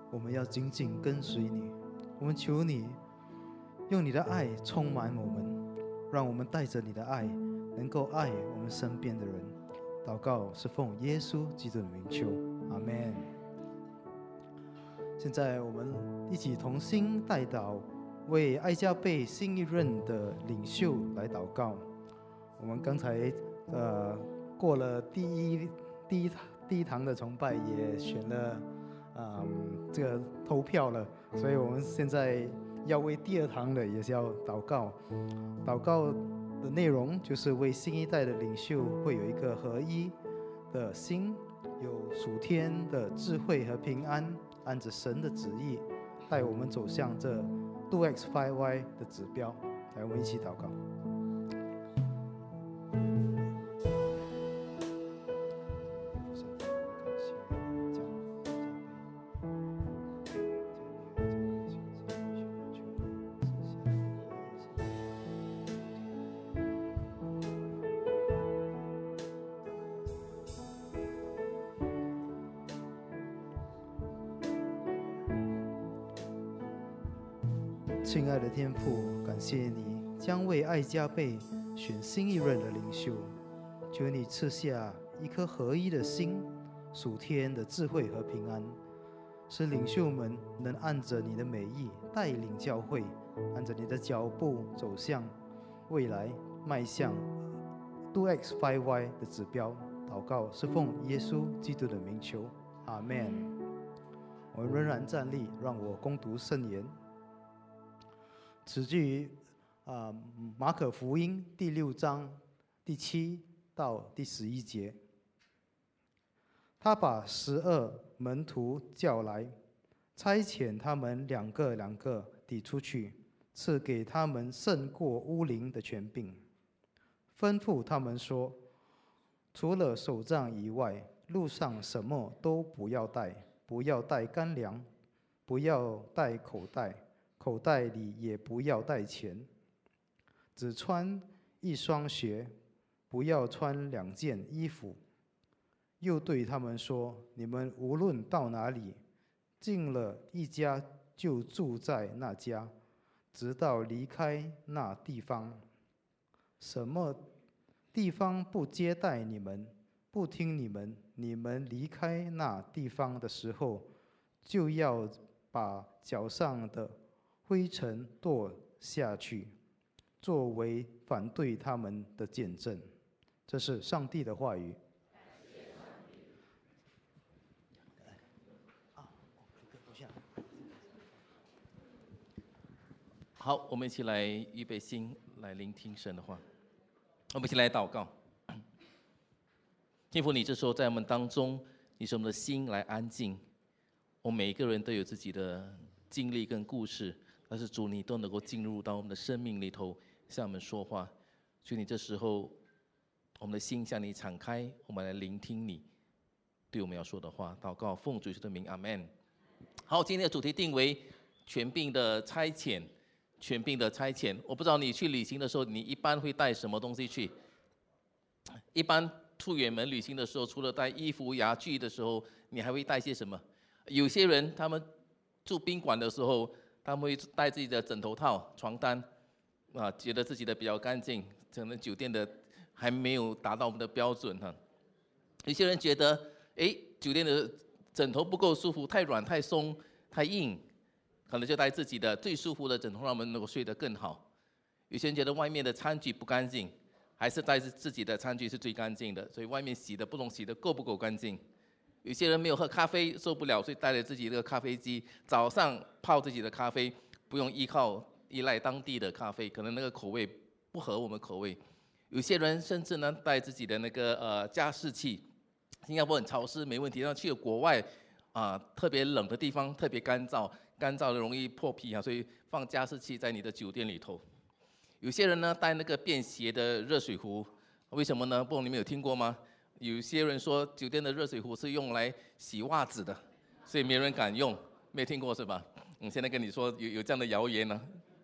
我们要紧紧跟随你。我们求你用你的爱充满我们，让我们带着你的爱，能够爱我们身边的人。祷告是奉耶稣基督的名求，阿们。现在我们一起同心代祷，为爱加倍新一任的领袖来祷告。我们刚才过了第一堂的崇拜，也选了这个投票了，所以我们现在要为第二堂的也是要祷告。祷告的内容就是为新一代的领袖会有一个合一的心，有属天的智慧和平安，按着神的旨意带我们走向这 2X5Y 的指标。来，我们一起祷告。亲爱的天父，感谢你将为爱加倍选新一任的领袖，求你赐下一颗合一的心，属天的智慧和平安，使领袖们能按着你的美意带领教会，按着你的脚步走向未来，迈向 2X5Y 的指标。祷告是奉耶稣基督的名求，阿们。我们仍然站立，让我攻读圣言。此句于马可福音第6章第7到第11节。他把12门徒叫来，差遣他们两个地出去，赐给他们胜过污灵的权柄，吩咐他们说：除了手杖以外，路上什么都不要带，不要带干粮，不要带口袋，口袋里也不要带钱，只穿一双鞋，不要穿2件衣服。又对他们说：你们无论到哪里，进了一家就住在那家，直到离开那地方。什么地方不接待你们，不听你们离开那地方的时候，就要把脚上的灰尘跺下去，作为反对他们的见证。这是上帝的话语。 好，我们一起来预备心，来聆听神的话。我们一起来祷告。天父，你这时候在我们当中，你使我们的心来安静。我们每一个人都有自己的经历跟故事，但是主，你都能够进入到我们的生命里头，向我们说话。所以你这时候，我们的心向你敞开，我们来聆听你对我们要说的话。祷告，奉主耶稣的名，阿们。好，今天的主题定为权柄的差遣。权柄的差遣，我不知道你去旅行的时候，你一般会带什么东西去？一般出远门旅行的时候，除了带衣服、牙具的时候，你还会带些什么？有些人他们住宾馆的时候，他们会带自己的枕头套、床单，觉得自己的比较干净，可能酒店的还没有达到我们的标准哈。有些人觉得，酒店的枕头不够舒服，太软、太松、太硬。可能就带自己的最舒服的枕头，让我们能够睡得更好。有些人觉得外面的餐具不干净，还是带自己的餐具是最干净的，所以外面洗的不懂洗的够不够干净。有些人没有喝咖啡受不了，所以带了自己的咖啡机，早上泡自己的咖啡，不用依赖当地的咖啡，可能那个口味不合我们口味。有些人甚至呢带自己的那个加湿器，新加坡很潮湿没问题，然后去了国外特别冷的地方特别干燥的容易破皮所以放加湿器在你的酒店里头。有些人呢带那个便携的热水壶，为什么呢？不懂你们有听过吗？有些人说酒店的热水壶是用来洗袜子的，所以没人敢用，没听过是吧？现在跟你说有这样的谣言呢。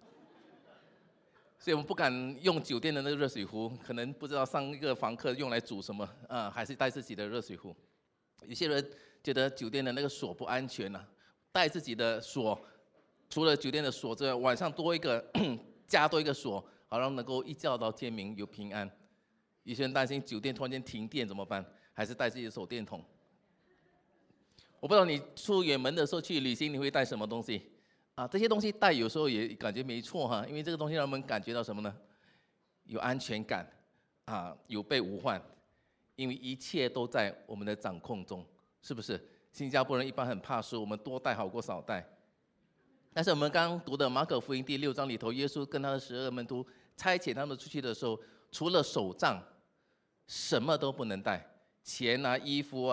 所以我们不敢用酒店的那个热水壶，可能不知道上一个房客用来煮什么还是带自己的热水壶。有些人觉得酒店的那个锁不安全带自己的锁，除了酒店的锁之外，晚上多一个加多一个锁，好让能够一觉到天明有平安。有些人担心酒店突然间停电怎么办？还是带自己的手电筒。我不知道你出远门的时候去旅行，你会带什么东西？这些东西带有时候也感觉没错哈，因为这个东西让我们感觉到什么呢？有安全感，有备无患，因为一切都在我们的掌控中，是不是？新加坡人一般很怕输，我们多带好过少带。但是我们刚刚读的马可福音第6章里头，耶稣跟他的12个门徒差遣他们出去的时候，除了手杖，什么都不能带，钱衣服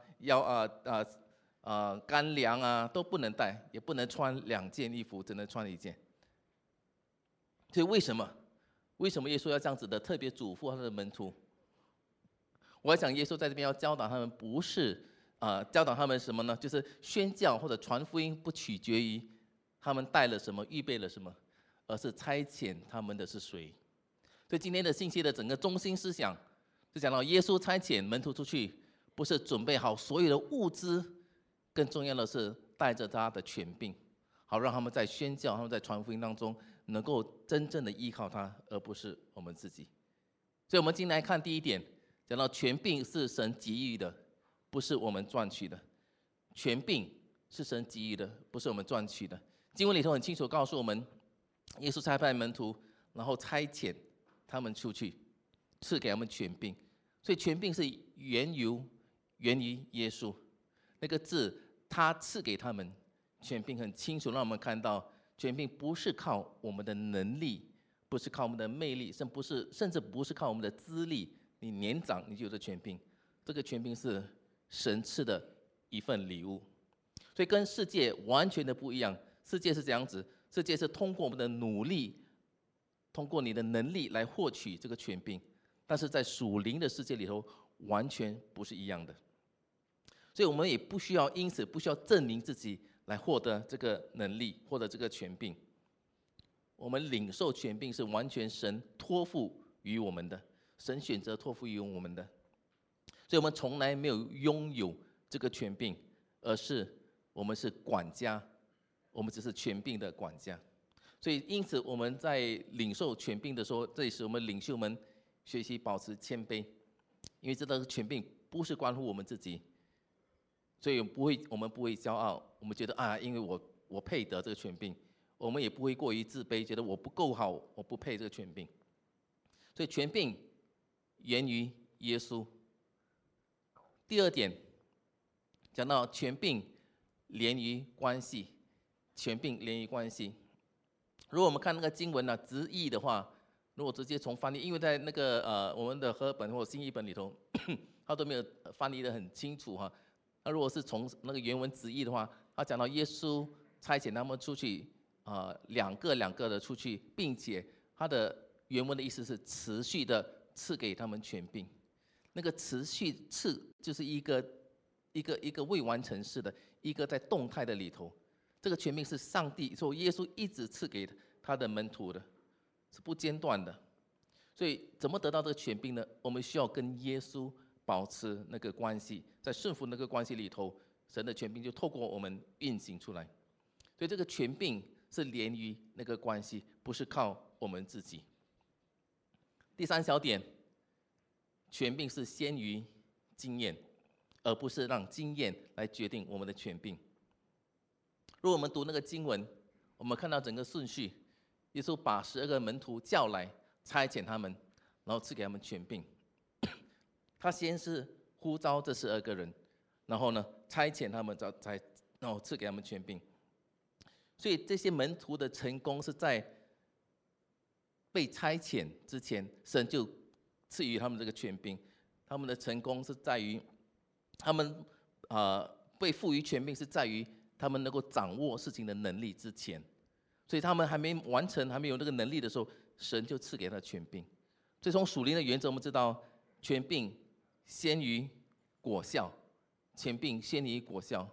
干粮都不能带，也不能穿2件衣服，只能穿1件。所以为什么耶稣要这样子的特别嘱咐他的门徒？我想耶稣在这边要教导他们，不是教导他们什么呢？就是宣教或者传福音不取决于他们带了什么，预备了什么，而是差遣他们的是谁。所以今天的信息的整个中心思想，就讲到耶稣差遣门徒出去，不是准备好所有的物资，更重要的是带着他的权柄，好让他们在宣教、他们在传福音当中，能够真正的依靠他，而不是我们自己。所以我们今天来看第一点，讲到权柄是神给予的，不是我们赚取的。权柄是神给予的，不是我们赚取的。经文里头很清楚告诉我们，耶稣差派门徒，然后差遣他们出去，赐给他们权柄。所以权柄是源于耶稣。那个字，他赐给他们权柄，很清楚让我们看到，权柄不是靠我们的能力，不是靠我们的魅力，甚至不是靠我们的资历。你年长你就有这权柄，这个权柄是神赐的一份礼物。所以跟世界完全的不一样。世界是这样子，世界是通过我们的努力，通过你的能力来获取这个权柄，但是在属灵的世界里头，完全不是一样的。所以我们也因此不需要证明自己来获得这个能力，获得这个权柄。我们领受权柄是完全神托付于我们的，神选择托付于我们的。所以我们从来没有拥有这个权柄，而是我们是管家，我们只是权柄的管家。所以因此我们在领受权柄的时候，这也是我们领袖们学习保持谦卑，因为这个权柄不是关乎我们自己。所以我们不会骄傲，我们觉得因为我配得这个权柄，我们也不会过于自卑，觉得我不够好，我不配这个权柄。所以权柄源于耶稣。第二点，讲到权柄连于关系，权柄连于关系。如果我们看那个经文直译的话，如果直接从翻译，因为在那个我们的和合本或新译本里头，它都没有翻译得很清楚哈。那如果是从那个原文直译的话，他讲到耶稣差遣他们出去，两个的出去，并且他的原文的意思是持续的赐给他们权柄。那个持续赐就是一个未完成式的，一个在动态的里头。这个权柄是上帝，所以耶稣一直赐给他的门徒的，是不间断的。所以怎么得到这个权柄呢？我们需要跟耶稣保持那个关系，在顺服那个关系里头，神的权柄就透过我们运行出来。所以这个权柄是连于那个关系，不是靠我们自己。第三小点，权柄是先于经验，而不是让经验来决定我们的权柄。如果我们读那个经文，我们看到整个顺序，耶稣把12个门徒叫来，差遣他们，然后赐给他们权柄。他先是呼召这12个人，然后呢差遣他们，然后赐给他们权柄。所以这些门徒的成功是在被差遣之前，神就赐予他们这个权柄。他们的成功是在于他们被赋予权柄，是在于他们能够掌握事情的能力之前。所以他们还没完成，还没有那个能力的时候，神就赐给他权柄。所以从属灵的原则，我们知道权柄先于果效，权柄先于果效。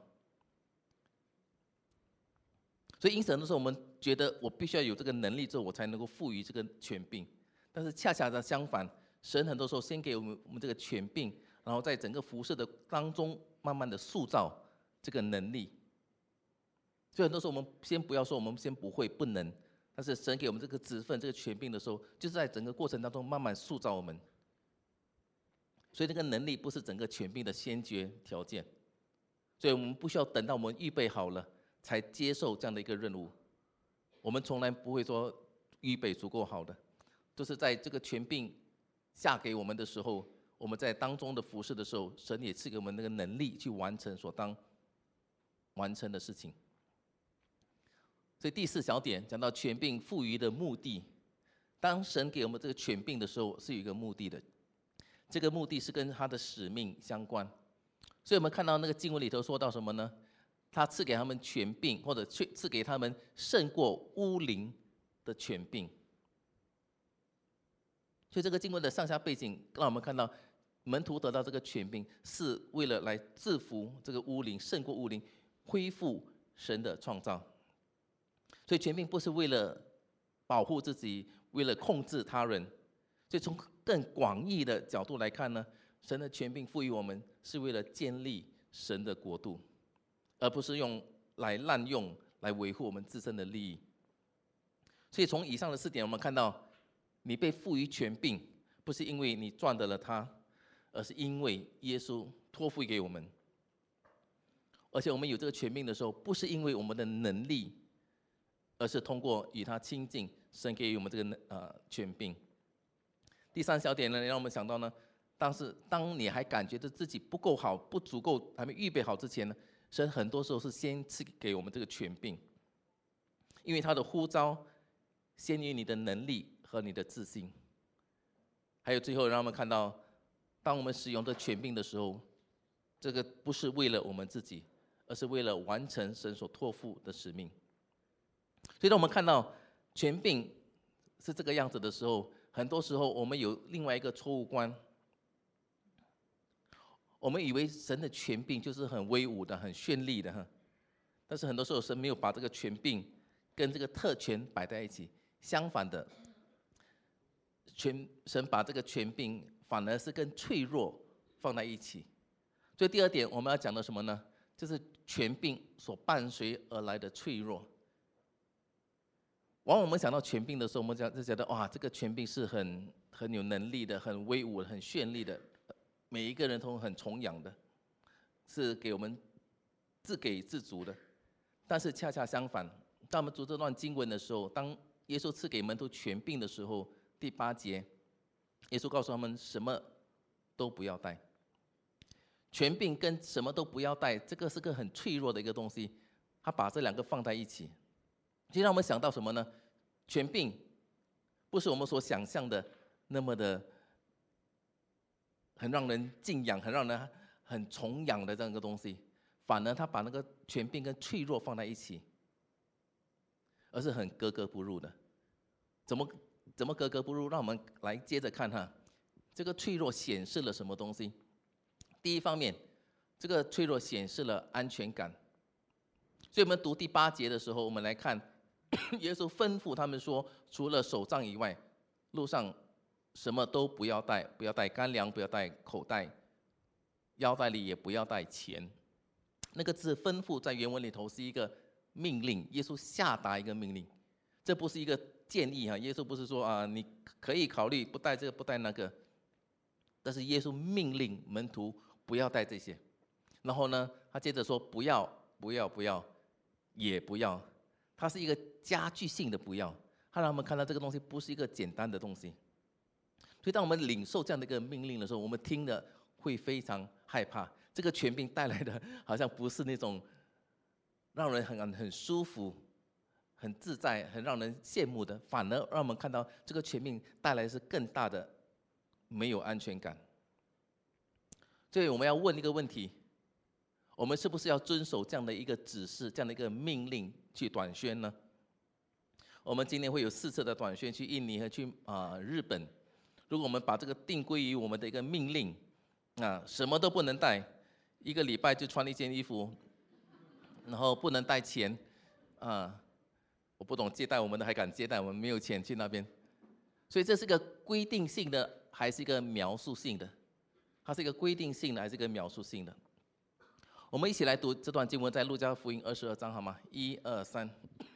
所以因此很多时候我们觉得我必须要有这个能力之后，我才能够赋予这个权柄。但是恰恰的相反，神很多时候先给我们这个权柄，然后在整个服事的当中，慢慢的塑造这个能力。 所以很多时候我们先不要说我们先不会不能，但是神给我们这个职分、这个权柄的时候，就是在整个过程当中慢慢塑造我们。所以这个能力不是整个权柄的先决条件，所以我们不需要等到我们预备好了才接受这样的一个任务。我们从来不会说预备足够好的，都是在这个权柄下给我们的时候，我们在当中的服侍的时候，神也赐给我们那个能力去完成所当完成的事情。所以第4小点讲到权柄赋予的目的，当神给我们这个权柄的时候，是有一个目的的，这个目的是跟他的使命相关。所以我们看到那个经文里头说到什么呢？他赐给他们权柄，或者赐给他们胜过污灵的权柄。所以这个经文的上下背景让我们看到，门徒得到这个权柄，是为了来制服这个污灵，胜过污灵，恢复神的创造。所以权柄不是为了保护自己，为了控制他人。所以从更广义的角度来看呢，神的权柄赋予我们，是为了建立神的国度，而不是用来滥用来维护我们自身的利益。所以从以上的4点，我们看到，你被赋予权柄，不是因为你赚得了它，而是因为耶稣托付给我们。而且我们有这个权柄的时候，不是因为我们的能力，而是通过与他亲近，神给予我们这个权柄。第3小点呢，让我们想到呢，当你还感觉到自己不够好、不足够、还没预备好之前呢，神很多时候是先赐给我们这个权柄，因为他的呼召先于你的能力和你的自信。还有最后，让我们看到，当我们使用这权柄的时候，这个不是为了我们自己，而是为了完成神所托付的使命。所以当我们看到权柄是这个样子的时候，很多时候我们有另外一个错误观，我们以为神的权柄就是很威武的、很绚丽的，但是很多时候神没有把这个权柄跟这个特权摆在一起，相反的，神把这个权柄反而是跟脆弱放在一起。所以第2点我们要讲的什么呢？就是权柄所伴随而来的脆弱。往往我们想到权柄的时候，我们就觉得哇，这个权柄是很有能力的、很威武的、很绚丽的，每一个人都很崇仰的，是给我们自给自足的。但是恰恰相反，当我们读这段经文的时候，当耶稣赐给门徒权柄的时候，第8节，耶稣告诉他们什么都不要带。权柄跟什么都不要带，这个是个很脆弱的一个东西，他把这2个放在一起，就让我们想到什么呢？权柄不是我们所想象的那么的很让人敬仰、很让人很崇仰的这样一个东西，反而他把那个权柄跟脆弱放在一起，而是很格格不入的。怎么格格不入？让我们来接着看哈，这个脆弱显示了什么东西？第一方面，这个脆弱显示了安全感。所以我们读第8节的时候，我们来看耶稣吩咐他们说，除了手杖以外，路上什么都不要带，不要带干粮，不要带口袋，腰带里也不要带钱。那个字吩咐在原文里头是一个命令，耶稣下达一个命令，这不是一个建议哈。耶稣不是说你可以考虑不带这个不带那个，但是耶稣命令门徒不要带这些。然后呢，他接着说不要也不要，它是一个加剧性的不要，他让我们看到这个东西不是一个简单的东西。所以当我们领受这样的一个命令的时候，我们听了会非常害怕。这个权柄带来的好像不是那种让人很舒服、很自在、很让人羡慕的，反而让我们看到这个权柄带来的是更大的没有安全感。所以我们要问一个问题：我们是不是要遵守这样的一个指示、这样的一个命令去短宣呢？我们今年会有4次的短宣，去印尼和去日本。如果我们把这个定归于我们的一个命令，什么都不能带，1个礼拜就穿1件衣服，然后不能带钱，我不懂接待我们的还敢接待我们，没有钱去那边。所以这是个规定性的还是一个描述性的？它是一个规定性的还是一个描述性的？ 我们一起来读这段经文，在路加福音22章，好吗？1、2、3。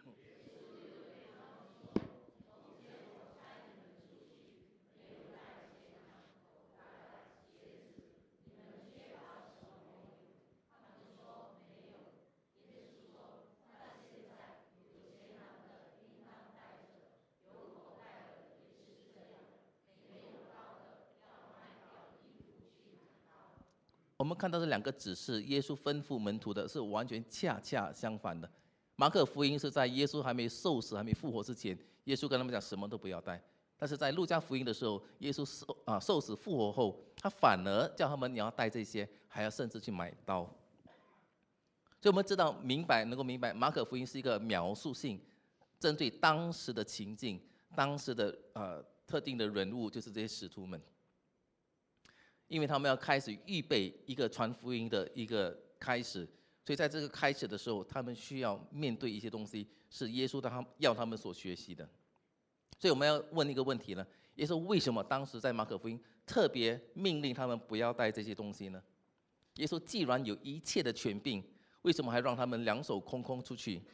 我们看到这两个指示，耶稣吩咐门徒的是完全恰恰相反的。马可福音是在耶稣还没受死、还没复活之前，耶稣跟他们讲什么都不要带。但是在路加福音的时候，耶稣受死复活后，他反而叫他们你要带这些，还要甚至去买刀。所以我们知道能够明白，马可福音是一个描述性，针对当时的情境、当时的特定的人物，就是这些使徒们。因为他们要开始预备一个传福音的一个开始，所以在这个开始的时候，他们需要面对一些东西，是耶稣要他们所学习的。所以我们要问一个问题呢：耶稣为什么当时在马可福音特别命令他们不要带这些东西呢？耶稣既然有一切的权柄，为什么还让他们两手空空出去，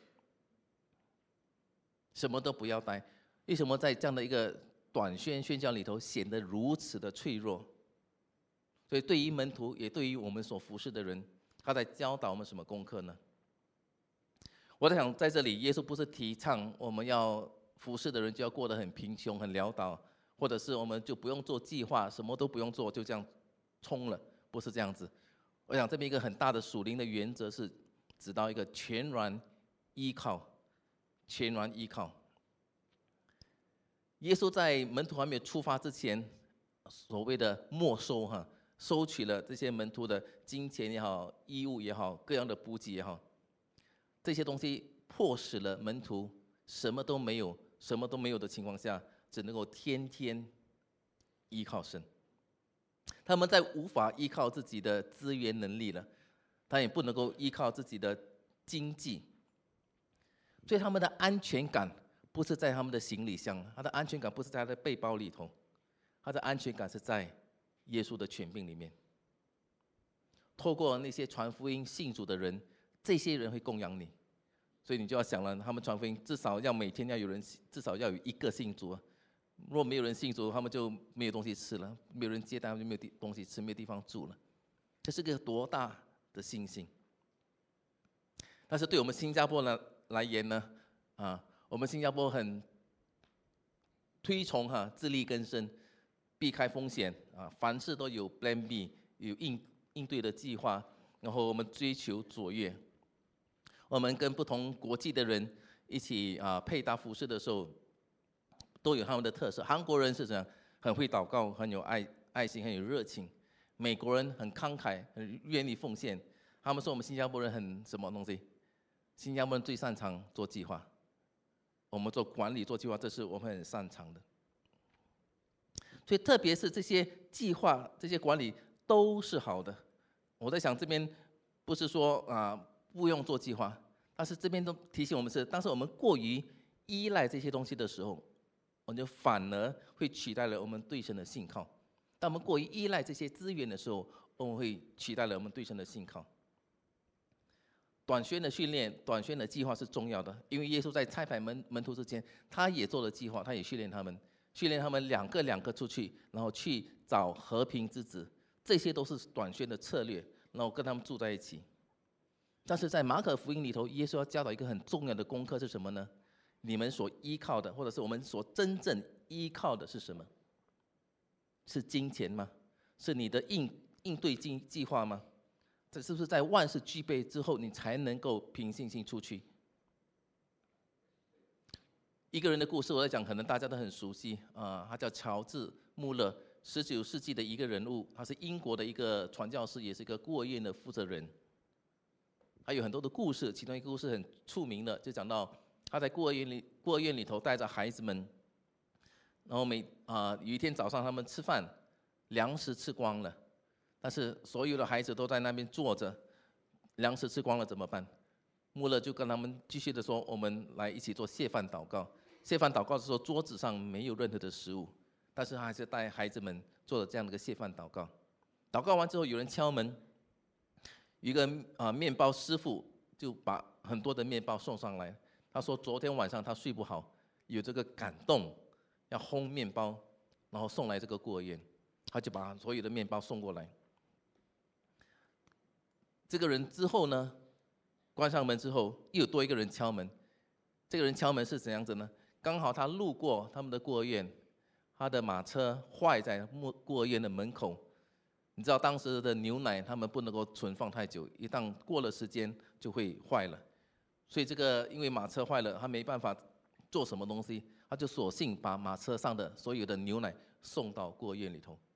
什么都不要带？为什么在这样的一个短宣教里头显得如此的脆弱？所以，对于门徒，也对于我们所服侍的人，他在教导我们什么功课呢？我在想，在这里，耶稣不是提倡我们要服侍的人就要过得很贫穷、很潦倒，或者是我们就不用做计划，什么都不用做，就这样冲了，不是这样子。我想，这边一个很大的属灵的原则是，指到一个全然依靠，全然依靠。耶稣在门徒还没有出发之前，所谓的没收收取了这些门徒的金钱也好、衣物也好、各样的补给也好，这些东西迫使了门徒什么都没有的情况下，只能够天天依靠神。他们在无法依靠自己的资源能力了，他也不能够依靠自己的经济，所以他们的安全感不是在他们的行李箱，他的安全感不是在他的背包里头，他的安全感是在耶稣的权柄里面。透过那些传福音信主的人，这些人会供养你，所以你就要想了，他们传福音至少要每天要有人，至少要有一个信主。如果没有人信主，他们就没有东西吃了，没有人接待，他们就没有东西吃，没有地方住了。这是个多大的信心！但是对我们新加坡来言呢，我们新加坡很推崇自力更生，避开风险凡事都有 Plan B， 有应对的计划，然后我们追求卓越。我们跟不同国际的人一起配搭服饰的时候，都有他们的特色。韩国人是怎样？很会祷告，很有爱心，很有热情。美国人很慷慨，很愿意奉献。他们说我们新加坡人很什么东西？新加坡人最擅长做计划，我们做管理做计划，这是我们很擅长的。所以特别是这些计划、这些管理都是好的。我在想这边不是说不用做计划，但是这边都提醒我们是，当时我们过于依赖这些东西的时候，我们就反而会取代了我们对神的信靠。当我们过于依赖这些资源的时候，我们会取代了我们对神的信靠。短宣的训练、短宣的计划是重要的，因为耶稣在差派门徒之前，他也做了计划，他也训练他们两个出去，然后去找和平之子，这些都是短宣的策略，然后跟他们住在一起。但是在马可福音里头，耶稣要教导一个很重要的功课是什么呢？你们所依靠的，或者是我们所真正依靠的是什么？是金钱吗？是你的应对计划吗？这是不是在万事俱备之后，你才能够凭信心出去？一个人的故事，我在讲，可能大家都很熟悉他叫乔治·穆勒，19世纪的一个人物，他是英国的一个传教士，也是一个孤儿院的负责人。他有很多的故事，其中一个故事很出名的，就讲到他在孤儿院里头带着孩子们，然后有一天早上他们吃饭，粮食吃光了。但是所有的孩子都在那边坐着，粮食吃光了怎么办？穆勒就跟他们继续的说：“我们来一起做谢饭祷告。”谢饭祷告的时候，桌子上没有任何的食物，但是他还是带孩子们做了这样的一个谢饭祷告。祷告完之后，有人敲门， 一个面包师傅就把很多的面包送上来。他说昨天晚上他睡不好，有这个感动，要烘面包，然后送来这个孤儿院，他就把所有的面包送过来。这个人之后呢，关上门之后，又有多一个人敲门。这个人敲门是怎样子呢？刚好他路过他们的孤儿院，他的马车坏在孤儿院的门口。你知道当时的牛奶他们不能够存放太久，一旦过了时间就会坏了。所以这个因为马车坏了，他没办法做什么东西，他就索性把马车上的所有的牛奶送到孤儿院里头。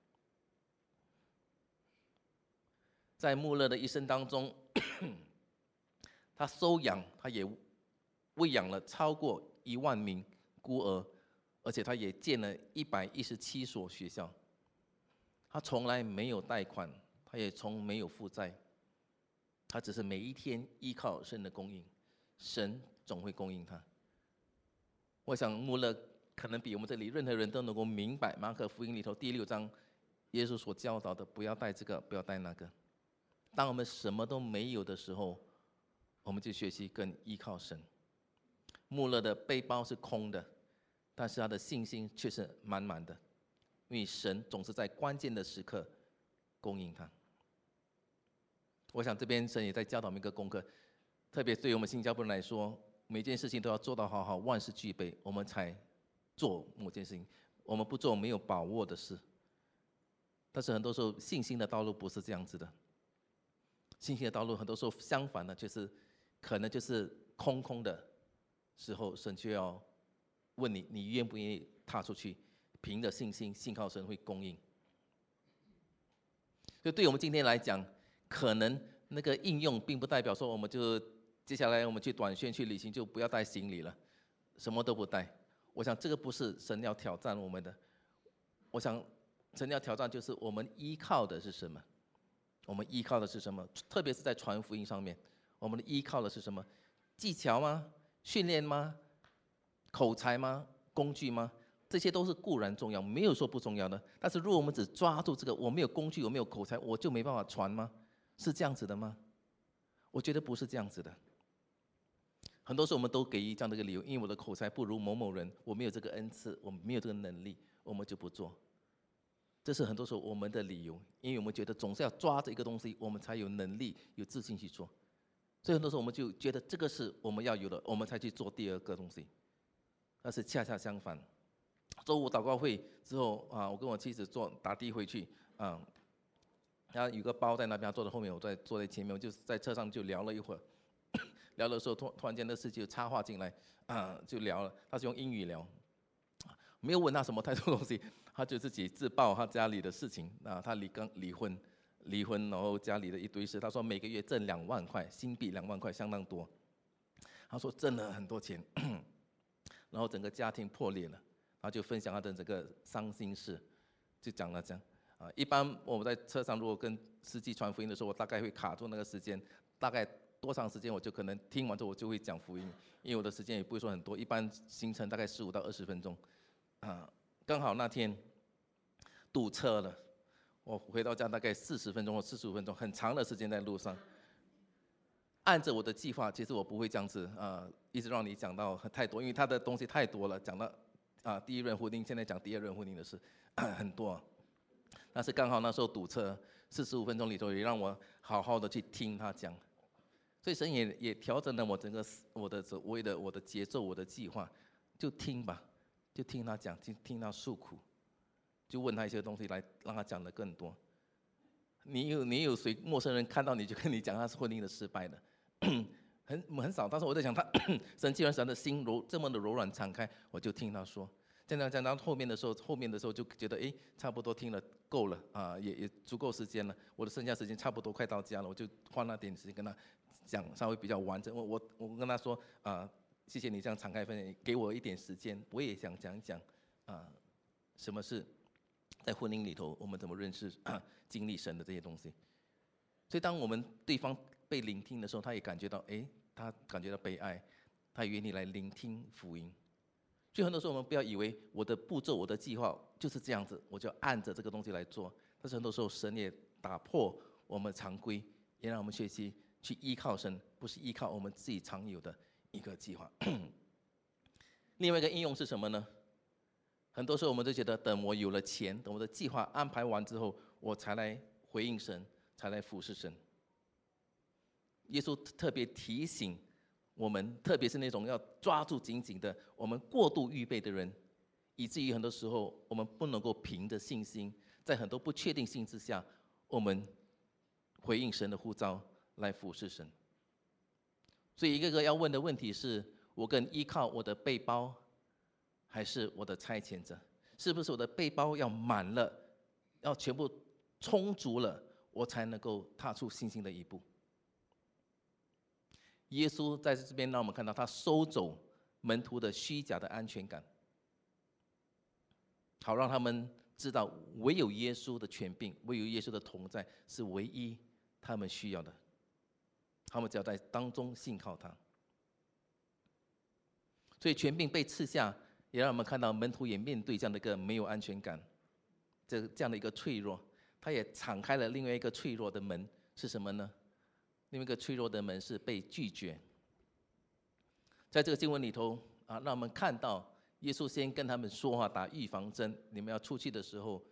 在穆勒的一生当中，他收养，他也喂养了超过1万名孤儿，而且他也建了117所学校。他从来没有贷款，他也从没有负债，他只是每一天依靠神的供应，神总会供应他。我想穆勒可能比我们这里任何人都能够明白马可福音里头第6章耶稣所教导的，不要带这个，不要带那个。当我们什么都没有的时候，我们就学习更依靠神。穆勒的背包是空的，但是他的信心却是满满的，因为神总是在关键的时刻供应他。我想这边神也在教导我们一个功课，特别对于我们新加坡人来说，每件事情都要做到好好，万事俱备，我们才做某件事情。我们不做没有把握的事。但是很多时候信心的道路不是这样子的，信心的道路很多时候相反的，就是可能就是空空的时候，神就要问你，你愿不愿意踏出去，凭着信心，信靠神会供应。所以对我们今天来讲，可能那个应用并不代表说我们就接下来我们去短宣去旅行就不要带行李了，什么都不带。我想这个不是神要挑战我们的。我想神要挑战就是我们依靠的是什么？我们依靠的是什么？特别是在传福音上面，我们的依靠的是什么？技巧吗？训练吗？口才吗？工具吗？这些都是固然重要，没有说不重要的。但是如果我们只抓住这个，我没有工具，我没有口才，我就没办法传吗？是这样子的吗？我觉得不是这样子的。很多时候我们都给予这样的一个理由，因为我的口才不如某某人，我没有这个恩赐，我没有这个能力，我们就不做。这是很多时候我们的理由，因为我们觉得总是要抓着一个东西，我们才有能力、有自信去做。所以很多时候我们就觉得这个是我们要有的，我们才去做第二个东西。但是恰恰相反，周五祷告会之后我跟我妻子打的回去然后有个包在那边，他坐在后面，我坐在前面，我就在车上就聊了一会儿。聊的时候，突然间那司机就插话进来就聊了，他是用英语聊，没有问他什么太多东西。他就自己自曝他家里的事情他刚离婚，然后家里的一堆事。他说每个月挣2万块新币，2万块相当多。他说挣了很多钱，然后整个家庭破裂了，他就分享他的整个伤心事，就讲了这样一般我们在车上如果跟司机传福音的时候，我大概会卡住那个时间，大概多长时间我就可能听完之后我就会讲福音，因为我的时间也不会说很多，一般行程大概15到20分钟刚好那天堵车了，我回到家大概40分钟或45分钟，很长的时间在路上。按着我的计划，其实我不会这样子一直让你讲到太多，因为他的东西太多了，讲到第一任婚姻，现在讲第二任婚姻的事很多。但是刚好那时候堵车，45分钟里头也让我好好的去听他讲，所以神也调整了我整个我的节奏，我的计划，就听吧。就听他讲，听他诉苦，就问他一些东西来让他讲得更多。你有谁陌生人看到你就跟你讲他是婚姻的失败的？很少。但是我在想神既然神的心这么的柔软敞开，我就听他说。讲到后面的时候就觉得差不多听了够了也足够时间了。我的剩下时间差不多快到家了，我就花那点时间跟他讲，稍微比较完整。我跟他说谢谢你这样敞开分享，给我一点时间，我也想讲一讲什么是在婚姻里头我们怎么认识经历神的这些东西。所以当我们对方被聆听的时候，他也感觉到他感觉到被爱，他愿意来聆听福音。所以很多时候我们不要以为我的步骤、我的计划就是这样子，我就按着这个东西来做。但是很多时候神也打破我们常规， 也让我们学习去依靠神，不是依靠我们自己常有的一个计划。另外一个应用是什么呢？很多时候我们都觉得，等我有了钱，等我的计划安排完之后，我才来回应神，才来服侍神。耶稣特别提醒我们，特别是那种要抓住紧紧的，我们过度预备的人，以至于很多时候我们不能够凭着信心，在很多不确定性之下，我们回应神的呼召来服侍神。所以一个个要问的问题是：我更依靠我的背包，还是我的差遣者？是不是我的背包要满了，要全部充足了，我才能够踏出信心的一步？耶稣在这边让我们看到，他收走门徒的虚假的安全感，好让他们知道，唯有耶稣的权柄，唯有耶稣的同在，是唯一他们需要的。他们只要在当中信靠他。所以权柄被赐下，也让我们看到门徒也面对这样的一个没有安全感，这样的一个脆弱，他也敞开了另外一个脆弱的门，是什么呢？另外一个脆弱的门是被拒绝。在这个经文里头啊，让我们看到耶稣先跟他们说话，打预防针：你们要出去的时候，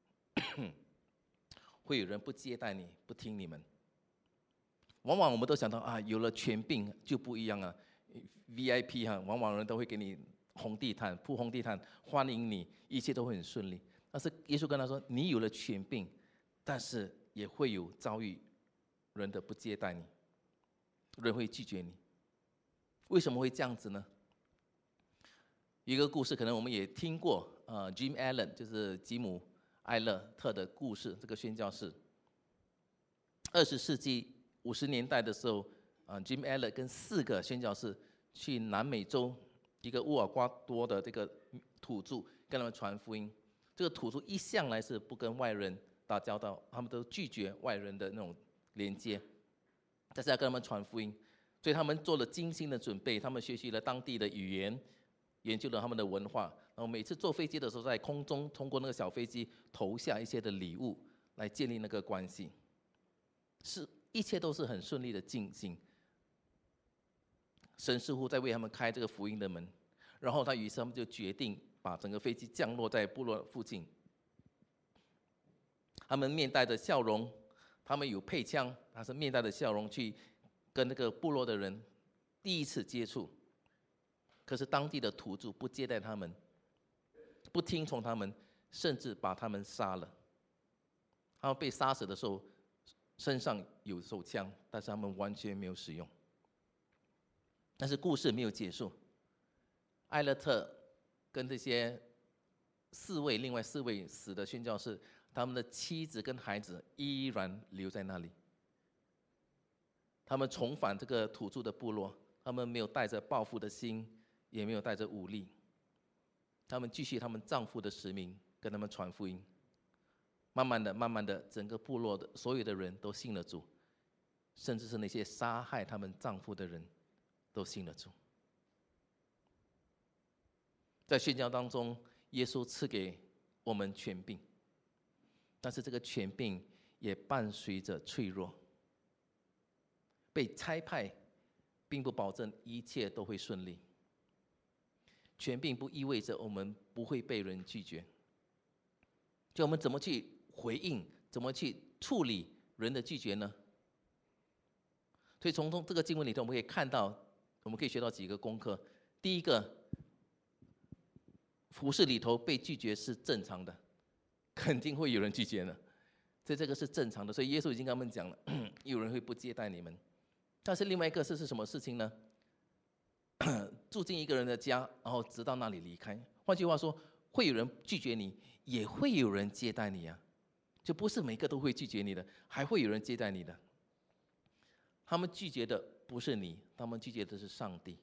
会有人不接待你，不听你们。往往我们都想到啊，有了权柄就不一样了。VIP 哈，往往人都会给你红地毯，铺红地毯欢迎你，一切都会很顺利。但是耶稣跟他说：你有了权柄，但是也会有遭遇人的不接待你，人会拒绝你。为什么会这样子呢？一个故事可能我们也听过，Jim Allen 就是吉姆·艾勒特的故事。这个宣教士，20世纪50年代的时候，Jim Allen 跟4个宣教士去南美洲一个乌尔瓜多的这个土著，跟他们传福音。这个土著一向来是不跟外人打交道，他们都拒绝外人的那种连接，但是要跟他们传福音，所以他们做了精心的准备，他们学习了当地的语言，研究了他们的文化，然后每次坐飞机的时候，在空中通过那个小飞机投下一些的礼物，来建立那个关系，一切都是很顺利的进行。神似乎在为他们开这个福音的门，然后于是他们就决定把整个飞机降落在部落附近。他们面带着笑容，他们有配枪，他是面带着笑容去跟那个部落的人第一次接触。可是当地的土著不接待他们，不听从他们，甚至把他们杀了。他们被杀死的时候，身上有手枪，但是他们完全没有使用。但是故事没有结束，艾勒特跟这些另外4位死的宣教士，他们的妻子跟孩子依然留在那里。他们重返这个土著的部落，他们没有带着报复的心，也没有带着武力，他们继续他们丈夫的使命，跟他们传福音。慢慢的，整个部落的所有的人都信了主，甚至是那些杀害他们丈夫的人都信了主。在宣教当中，耶稣赐给我们权柄，但是这个权柄也伴随着脆弱。被差派并不保证一切都会顺利，权柄不意味着我们不会被人拒绝。就我们怎么去回应，怎么去处理人的拒绝呢？所以从这个经文里头，我们可以看到，我们可以学到几个功课。第一个，服事里头被拒绝是正常的，肯定会有人拒绝的，所以这个是正常的。所以耶稣已经跟他们讲了，有人会不接待你们。但是另外一个是什么事情呢？住进一个人的家，然后直到那里离开。换句话说，会有人拒绝你，也会有人接待你啊，就不是每个都会拒绝你的，还会有人接待你的。他们拒绝的不是你，他们拒绝的是上帝。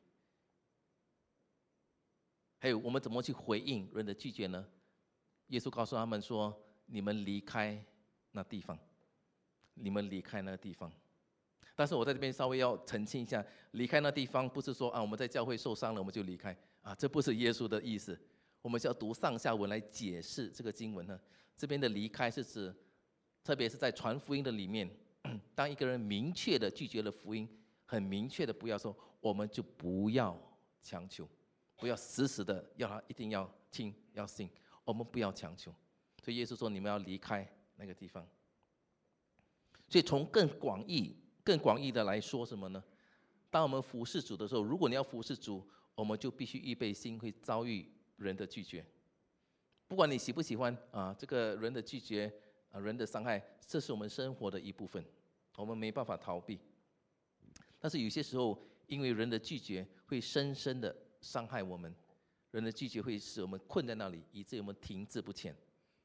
还有我们怎么去回应人的拒绝呢？耶稣告诉他们说：你们离开那地方，你们离开那个地方。但是我在这边稍微要澄清一下，离开那地方不是说我们在教会受伤了我们就离开这不是耶稣的意思。我们是要读上下文来解释这个经文呢。这边的离开是指，特别是在传福音的里面， 当一个人明确的拒绝了福音，很明确的不要说，我们就不要强求，不要死死的要他一定要听要信，我们不要强求。所以耶稣说，你们要离开那个地方。所以从更广义的来说什么呢？当我们服侍主的时候，如果你要服侍主，我们就必须预备心会遭遇人的拒绝。不管你喜不喜欢这个人的拒绝人的伤害，这是我们生活的一部分，我们没办法逃避。但是有些时候，因为人的拒绝会深深的伤害我们，人的拒绝会使我们困在那里，以致我们停滞不前。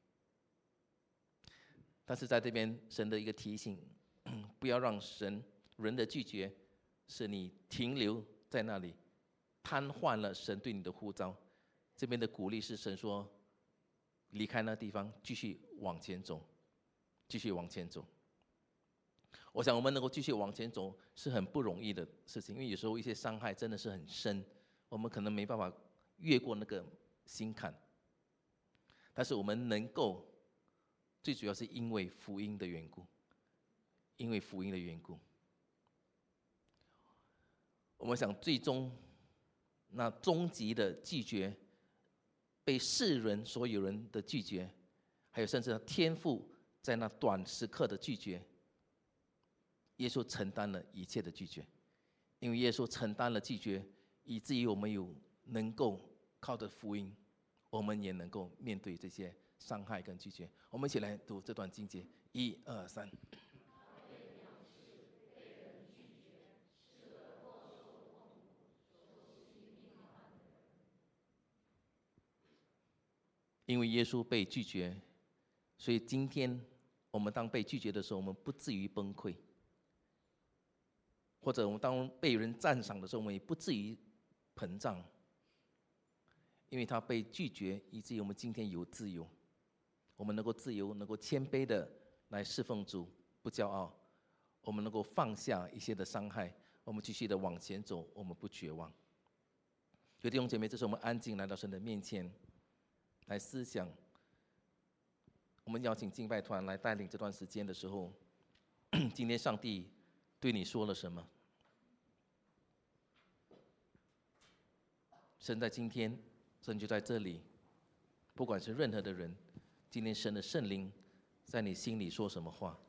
但是在这边，神的一个提醒，不要让人的拒绝使你停留在那里，瘫痪了神对你的呼召。这边的鼓励是神说，离开那地方，继续往前走，继续往前走。我想我们能够继续往前走是很不容易的事情，因为有时候一些伤害真的是很深，我们可能没办法越过那个心坎。但是我们能够，最主要是因为福音的缘故，因为福音的缘故。我们想最终那终极的拒绝，被世人所有人的拒绝，还有甚至天父在那短时刻的拒绝，耶稣承担了一切的拒绝。因为耶稣承担了拒绝，以至于我们有能够靠着福音，我们也能够面对这些伤害跟拒绝。我们一起来读这段经节，1、2、3。因为耶稣被拒绝，所以今天我们当被拒绝的时候，我们不至于崩溃；或者我们当被人赞赏的时候，我们也不至于膨胀。因为他被拒绝，以至于我们今天有自由，我们能够自由，能够谦卑的来侍奉主，不骄傲。我们能够放下一些的伤害，我们继续的往前走，我们不绝望。所以弟兄姐妹，这是我们安静来到神的面前，来思想。我们邀请敬拜团来带领这段时间的时候，今天上帝对你说了什么？神在今天，神就在这里，不管是任何的人，今天神的圣灵在你心里说什么话？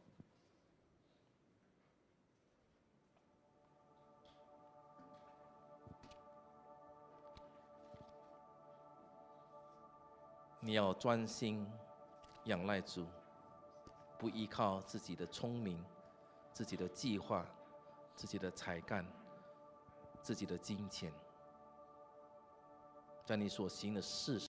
你要专心仰赖主，不依靠自己的聪明、自己的计划、自己的才干、自己的金钱，在你所行的事